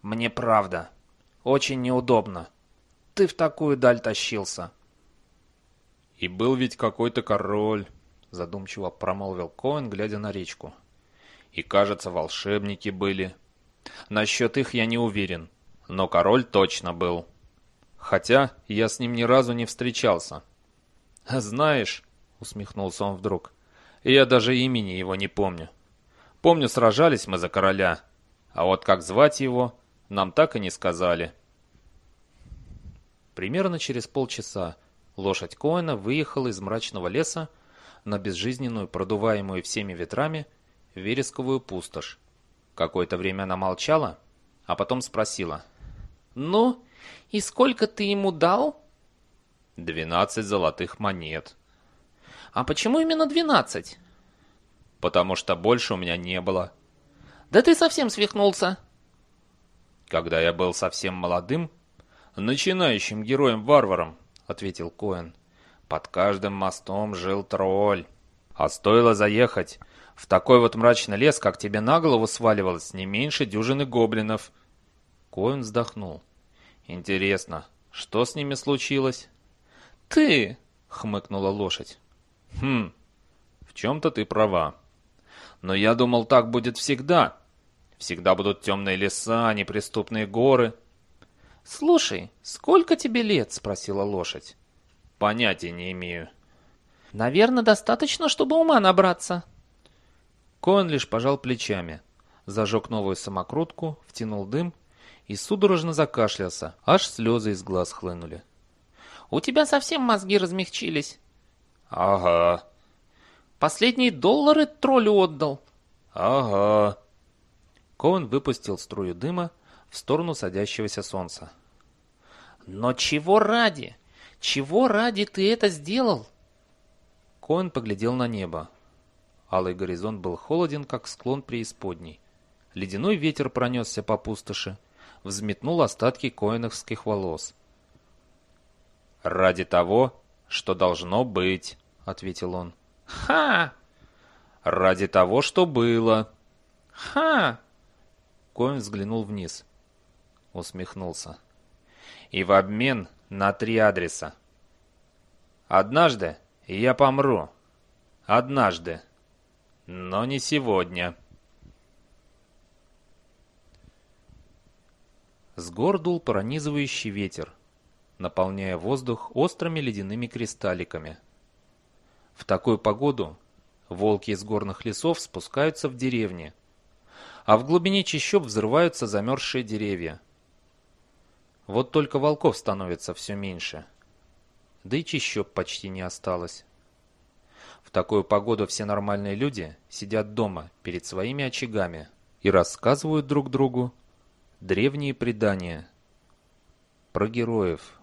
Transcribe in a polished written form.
Мне правда. Очень неудобно. Ты в такую даль тащился. И был ведь какой-то король, задумчиво промолвил Коэн, глядя на речку. И, кажется, волшебники были. Насчет их я не уверен, но король точно был. Хотя я с ним ни разу не встречался. Знаешь, усмехнулся он вдруг, я даже имени его не помню. Помню, сражались мы за короля, а вот как звать его, нам так и не сказали. Примерно через полчаса лошадь Коэна выехала из мрачного леса на безжизненную, продуваемую всеми ветрами, вересковую пустошь. Какое-то время она молчала, а потом спросила. «Ну, и сколько ты ему дал?» 12 золотых монет. «А почему именно 12?» Потому что больше у меня не было. «Да ты совсем свихнулся!» Когда я был совсем молодым, начинающим героем-варваром, ответил Коэн, под каждым мостом жил тролль. А стоило заехать в такой вот мрачный лес, как тебе на голову сваливалось не меньше дюжины гоблинов. Коэн вздохнул. Интересно, что с ними случилось? «Ты!» — хмыкнула лошадь. В чем-то ты права. Но я думал, так будет всегда. Всегда будут темные леса, неприступные горы. «Слушай, сколько тебе лет?» — спросила лошадь. Понятия не имею. «Наверное, достаточно, чтобы ума набраться». Коэн лишь пожал плечами, зажег новую самокрутку, втянул дым и судорожно закашлялся, аж слезы из глаз хлынули. «У тебя совсем мозги размягчились». Ага, «Последние доллары троллю отдал». ага. Коэн выпустил струю дыма в сторону садящегося солнца. «Но чего ради? Чего ради ты это сделал?» Коэн поглядел на небо. Алый горизонт был холоден, как склон преисподней. Ледяной ветер пронесся по пустоши, взметнул остатки коэновских волос. «Ради того, что должно быть», — ответил он. «Ха! «Ради того, что было». Ха!» Коэн взглянул вниз. Усмехнулся. «И в обмен на 3 адреса. Однажды я помру. Однажды. Но не сегодня». С гор дул пронизывающий ветер, наполняя воздух острыми ледяными кристалликами. В такую погоду волки из горных лесов спускаются в деревни, а в глубине чащоб взрываются замерзшие деревья. Вот только волков становится все меньше, да и чащоб почти не осталось. В такую погоду все нормальные люди сидят дома перед своими очагами и рассказывают друг другу древние предания про героев,